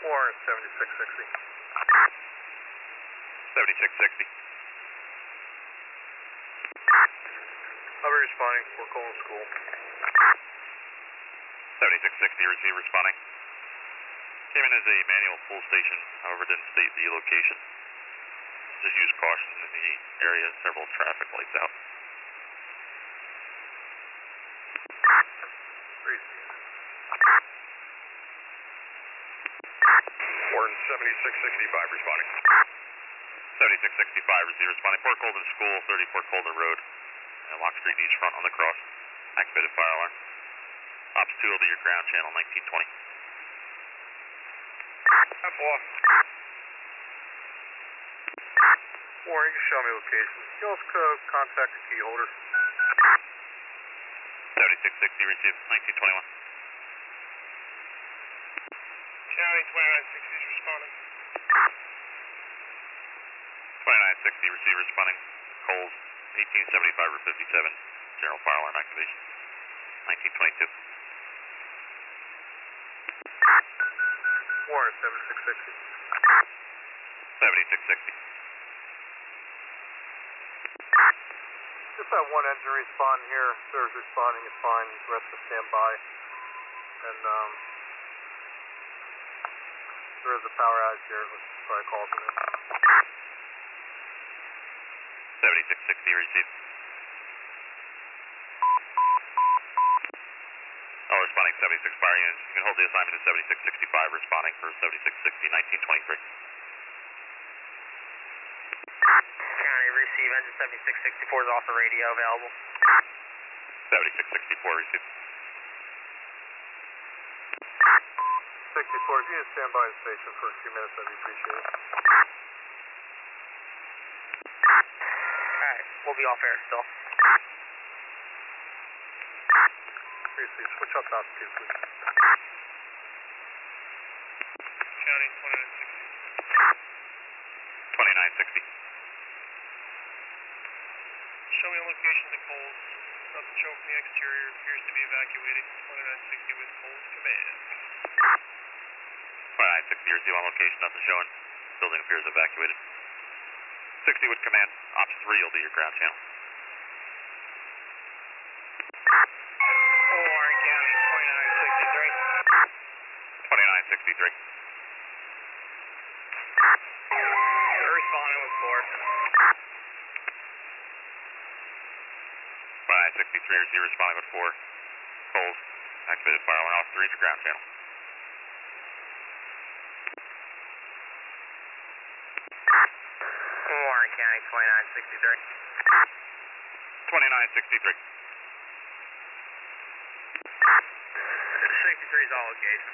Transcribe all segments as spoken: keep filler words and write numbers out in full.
Warren seventy-six sixty. seventy-six sixty. I'll be responding for Colon School. seventy-six sixty, receive responding. Came in as a manual pull station, however didn't state the location. Just use caution in the area, several traffic lights out. Warren seventy-six sixty-five responding. seventy-six sixty-five, receive responding. Port Colden School, thirty Port Colden Road. And Lock Street Beach front on the cross. Activated fire alarm. Ops two will be your ground channel, nineteen twenty. F one. Warren, you can show me location. You also contact the key holder. seventy-six sixty, receive nineteen twenty-one. County twenty-nine sixty is responding. twenty-nine sixty, receive responding. Coles, eighteen seventy-five or fifty-seven. General fire alarm activation. nineteen twenty-two. Warren seventy-six sixty. seventy-six sixty. Just have one engine respond here. Serves responding is fine. The rest will stand by. And um, there is a power outage here. Let's try to call from it. seventy-six sixty, receive. All responding seventy-six fire units. You can hold the assignment to seventy-six sixty-five, responding for seventy-six sixty, nineteen twenty-three. County, receive. Engine seventy-six sixty-four is also radio available. seventy-six sixty-four, receive. sixty-four, if you can stand by the station for a few minutes, I'd appreciate it. Alright, we'll be off air still. Receive, switch up altitude, please. County twenty-nine sixty. twenty-nine sixty. Show me a location to Coles. Nothing shown from the exterior. Appears to be evacuated. twenty-nine sixty with Coles command. twenty-nine sixty, receive on location. Nothing showing. Building appears evacuated. sixty with command. Ops three will be your ground channel. Warren County twenty-nine sixty-three. twenty-nine sixty-three. They're responding with four. twenty-nine sixty-three, receive responding with four. Coles, activated fire alarm. Ops three is your ground channel. Warren County twenty-nine sixty-three. twenty-nine sixty-three. sixty-three is all location.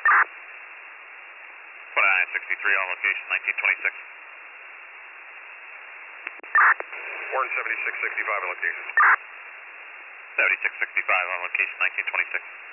twenty-nine sixty-three on location, nineteen twenty-six. Warren seventy-six sixty-five on location. seventy-six sixty-five on location, nineteen twenty-six.